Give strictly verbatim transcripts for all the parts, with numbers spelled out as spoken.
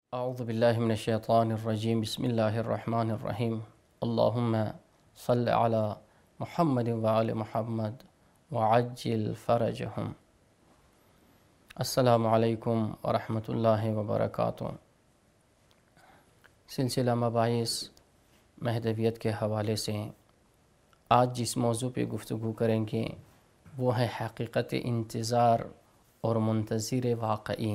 اعوذ باللہ من الشیطان الرجیم بسم اللہ الرحمن الرحیم اللہم صل علی محمد وعلی محمد وعجل فرجہم۔ السلام علیکم ورحمۃ اللہ وبرکاتہ۔ سلسلہ مباحث مہدویت کے حوالے سے آج جس موضوع پہ گفتگو کریں گے وہ ہے حقیقت انتظار اور منتظر واقعی۔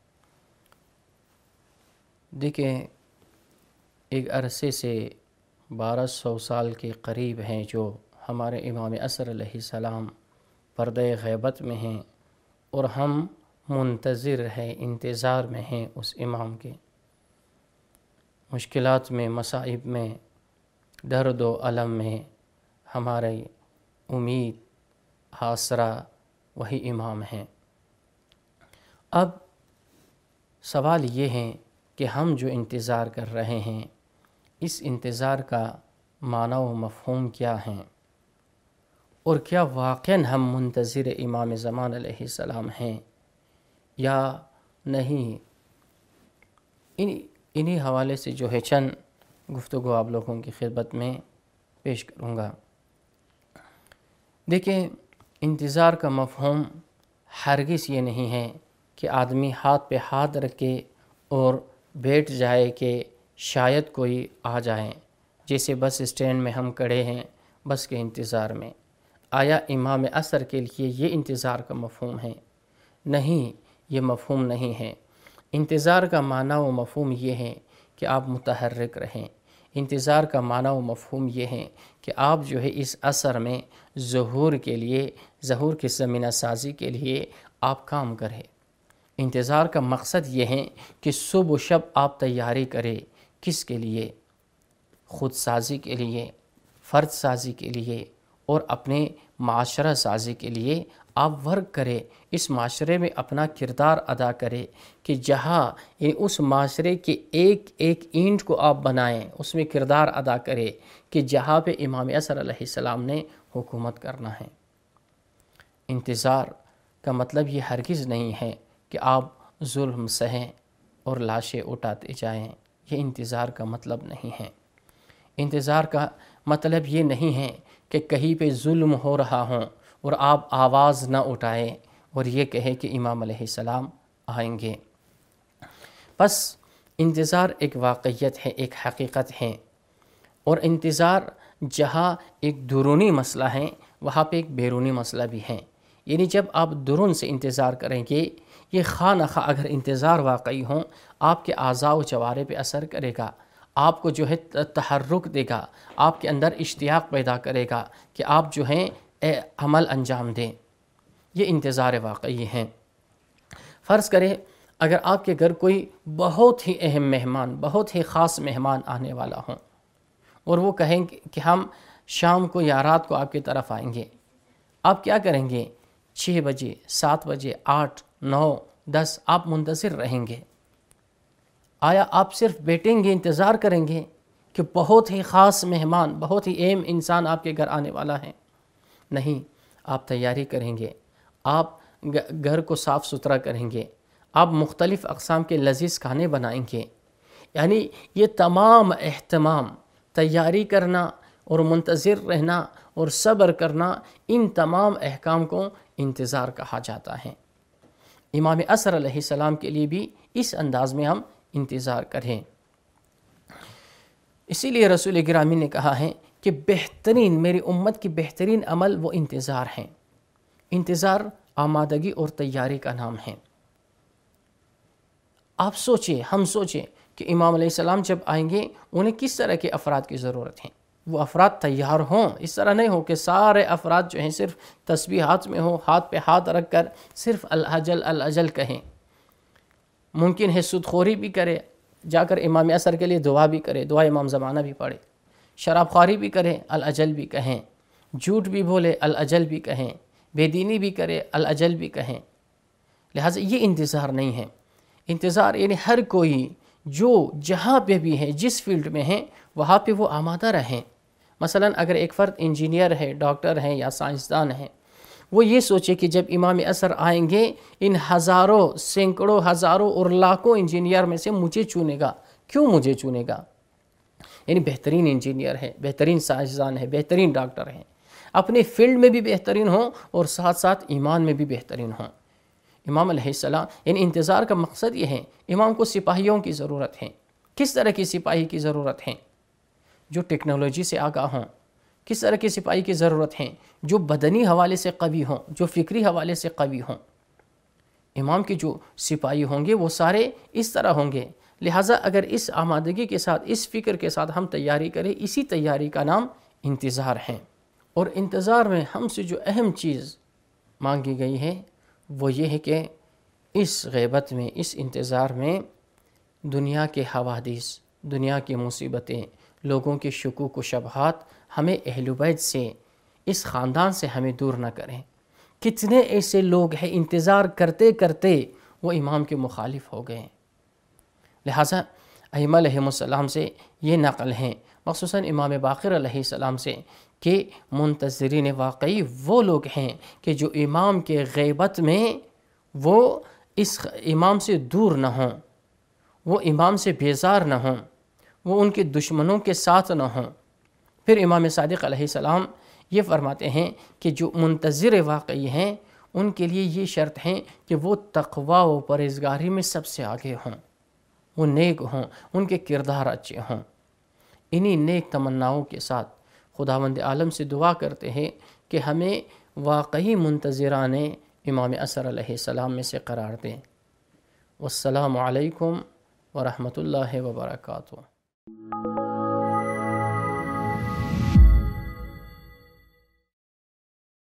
دیکھیں، ایک عرصے سے بارہ سو سال کے قریب ہیں جو ہمارے امام عصر علیہ السلام پردہ غیبت میں ہیں، اور ہم منتظر ہیں، انتظار میں ہیں اس امام کے۔ مشکلات میں، مصائب میں، درد و الم میں ہمارے امید، آسرا وہی امام ہیں۔ اب سوال یہ ہے کہ ہم جو انتظار کر رہے ہیں اس انتظار کا معنی و مفہوم کیا ہیں، اور کیا واقعاً ہم منتظر امام زمان علیہ السلام ہیں یا نہیں؟ ان انہی حوالے سے جو ہے چند گفتگو آپ لوگوں کی خدمت میں پیش کروں گا۔ دیکھیں، انتظار کا مفہوم ہرگز یہ نہیں ہے کہ آدمی ہاتھ پہ ہاتھ رکھے اور بیٹھ جائے کہ شاید کوئی آ جائے، جیسے بس اسٹینڈ میں ہم کھڑے ہیں بس کے انتظار میں۔ آیا امام عصر کے لیے یہ انتظار کا مفہوم ہے؟ نہیں، یہ مفہوم نہیں ہے۔ انتظار کا معنی و مفہوم یہ ہے کہ آپ متحرک رہیں۔ انتظار کا معنی و مفہوم یہ ہے کہ آپ جو ہے اس عصر میں ظہور کے لیے، ظہور کی زمینہ سازی کے لیے آپ کام کریں۔ انتظار کا مقصد یہ ہے کہ صبح و شب آپ تیاری کریں۔ کس کے لیے؟ خود سازی کے لیے، فرد سازی کے لیے، اور اپنے معاشرہ سازی کے لیے آپ ورک کریں۔ اس معاشرے میں اپنا کردار ادا کریں کہ جہاں یعنی اس معاشرے کے ایک ایک اینٹ کو آپ بنائیں، اس میں کردار ادا کریں کہ جہاں پہ امام عصر علیہ السلام نے حکومت کرنا ہے۔ انتظار کا مطلب یہ ہرگز نہیں ہے کہ آپ ظلم سہیں اور لاشیں اٹھاتے جائیں، یہ انتظار کا مطلب نہیں ہے۔ انتظار کا مطلب یہ نہیں ہے کہ کہیں پہ ظلم ہو رہا ہوں اور آپ آواز نہ اٹھائیں اور یہ کہیں کہ امام علیہ السلام آئیں گے۔ بس انتظار ایک واقعیت ہے، ایک حقیقت ہے، اور انتظار جہاں ایک درونی مسئلہ ہے وہاں پہ ایک بیرونی مسئلہ بھی ہے۔ یعنی جب آپ درون سے انتظار کریں گے، یہ خواہ نخواہ اگر انتظار واقعی ہوں، آپ کے اعضاء و جوارح پہ اثر کرے گا، آپ کو جو ہے تحرک دے گا، آپ کے اندر اشتیاق پیدا کرے گا کہ آپ جو ہیں عمل انجام دیں۔ یہ انتظار واقعی ہیں۔ فرض کریں اگر آپ کے گھر کوئی بہت ہی اہم مہمان، بہت ہی خاص مہمان آنے والا ہوں، اور وہ کہیں کہ ہم شام کو یا رات کو آپ کی طرف آئیں گے، آپ کیا کریں گے؟ چھ بجے، سات بجے، آٹھ، نو، دس آپ منتظر رہیں گے۔ آیا آپ صرف بیٹھیں گے، انتظار کریں گے کہ بہت ہی خاص مہمان، بہت ہی اہم انسان آپ کے گھر آنے والا ہے؟ نہیں، آپ تیاری کریں گے، آپ گھر کو صاف ستھرا کریں گے، آپ مختلف اقسام کے لذیذ کھانے بنائیں گے۔ یعنی یہ تمام اہتمام، تیاری کرنا اور منتظر رہنا اور صبر کرنا، ان تمام احکام کو انتظار کہا جاتا ہے۔ امام عصر علیہ السلام کے لیے بھی اس انداز میں ہم انتظار کریں۔ اسی لیے رسول گرامی نے کہا ہے کہ بہترین، میری امت کی بہترین عمل وہ انتظار ہیں۔ انتظار آمادگی اور تیاری کا نام ہے۔ آپ سوچیں، ہم سوچیں کہ امام علیہ السلام جب آئیں گے انہیں کس طرح کے افراد کی ضرورت ہے؟ وہ افراد تیار ہوں، اس طرح نہیں ہو کہ سارے افراد جو ہیں صرف تسبیح ہاتھ میں ہوں، ہاتھ پہ ہاتھ رکھ کر صرف الاجل الاجل کہیں۔ ممکن ہے سود خوری بھی کرے، جا کر امام عصر کے لیے دعا بھی کرے، دعا امام زمانہ بھی پڑھے، شراب خواری بھی کرے، الاجل بھی کہیں، جھوٹ بھی بولے، الاجل بھی کہیں، بے دینی بھی کرے، الاجل بھی کہیں۔ لہٰذا یہ انتظار نہیں ہے۔ انتظار یعنی ہر کوئی جو جہاں پہ بھی ہے، جس فیلڈ میں ہیں، وہاں پہ وہ آمادہ رہیں۔ مثلا اگر ایک فرد انجینئر ہے، ڈاکٹر ہے یا سائنسدان ہے، وہ یہ سوچے کہ جب امام عصر آئیں گے ان ہزاروں سینکڑوں ہزاروں اور لاکھوں انجینئر میں سے مجھے چنے گا. کیوں مجھے چنے گا؟ یعنی بہترین انجینئر ہے، بہترین سائنسدان ہے، بہترین ڈاکٹر ہیں، اپنے فیلڈ میں بھی بہترین ہوں اور ساتھ ساتھ ایمان میں بھی بہترین ہوں. امام علیہ السلام یعنی انتظار کا مقصد یہ ہے، امام کو سپاہیوں کی ضرورت ہے. کس طرح کی سپاہی کی ضرورت ہے؟ جو ٹیکنالوجی سے آگاہ ہوں. کس طرح کی سپاہی کی ضرورت ہے؟ جو بدنی حوالے سے قوی ہوں، جو فکری حوالے سے قوی ہوں. امام کے جو سپاہی ہوں گے وہ سارے اس طرح ہوں گے. لہٰذا اگر اس آمادگی کے ساتھ، اس فکر کے ساتھ ہم تیاری کریں، اسی تیاری کا نام انتظار ہے. اور انتظار میں ہم سے جو اہم چیز مانگی گئی ہے وہ یہ ہے کہ اس غیبت میں، اس انتظار میں دنیا کے حوادث، دنیا کی مصیبتیں، لوگوں کے شکوک و شبہات ہمیں اہل بیت سے، اس خاندان سے ہمیں دور نہ کریں. کتنے ایسے لوگ ہیں انتظار کرتے کرتے وہ امام کے مخالف ہو گئے. لہٰذا ائمہ علیہم السلام سے یہ نقل ہیں، مخصوصاً امام باقر علیہ السلام سے، کہ منتظرین واقعی وہ لوگ ہیں کہ جو امام کے غیبت میں وہ اس امام سے دور نہ ہوں، وہ امام سے بیزار نہ ہوں، وہ ان کے دشمنوں کے ساتھ نہ ہوں. پھر امام صادق علیہ السلام یہ فرماتے ہیں کہ جو منتظر واقعی ہیں ان کے لیے یہ شرط ہے کہ وہ تقوی و پرہیزگاری میں سب سے آگے ہوں، وہ نیک ہوں، ان کے کردار اچھے ہوں. انہی نیک تمناؤں کے ساتھ خداوند عالم سے دعا کرتے ہیں کہ ہمیں واقعی منتظران امام عصر علیہ السلام میں سے قرار دیں. والسلام علیکم ورحمۃ اللہ وبرکاتہ.